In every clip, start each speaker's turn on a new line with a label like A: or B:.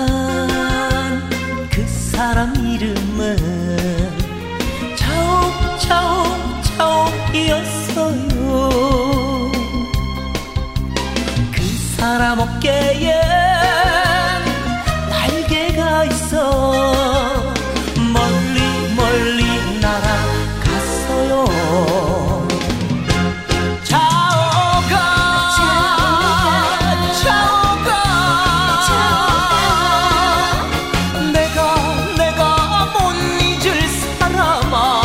A: 그 사람 이름은 차옥이었어요. 그 사람 어깨에 날개가 있어 멀리 멀리 날아갔어요. 내가 못 잊을 사람아.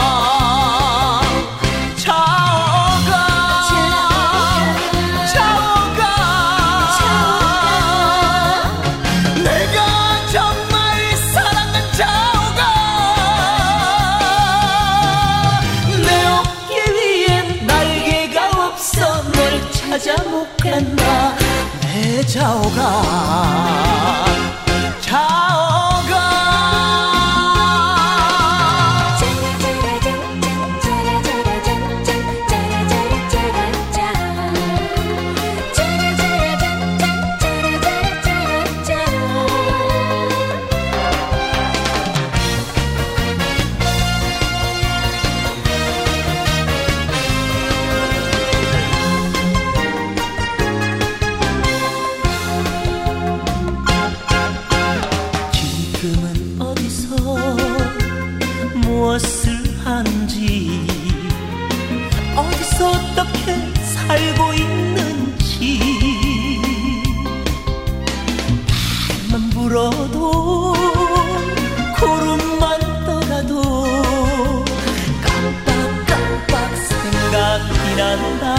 A: 찾아 못 간다 내 자오가. 지금은 어디서 무엇을 하는지, 어디서 어떻게 살고 있는지, 바람만 불어도 구름만 떠가도 깜빡깜빡 생각이 난다.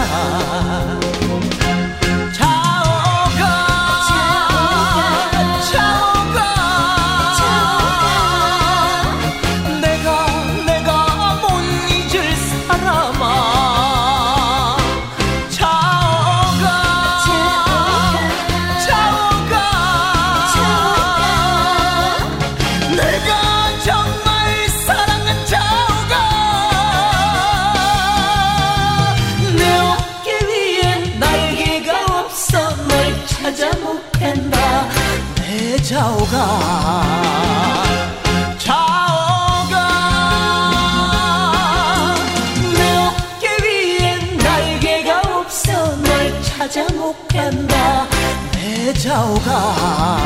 A: 찾아 못 간다 내 자오가. 내 어깨 위엔 날개가 없어 널 찾아 못 간다 내 자오가.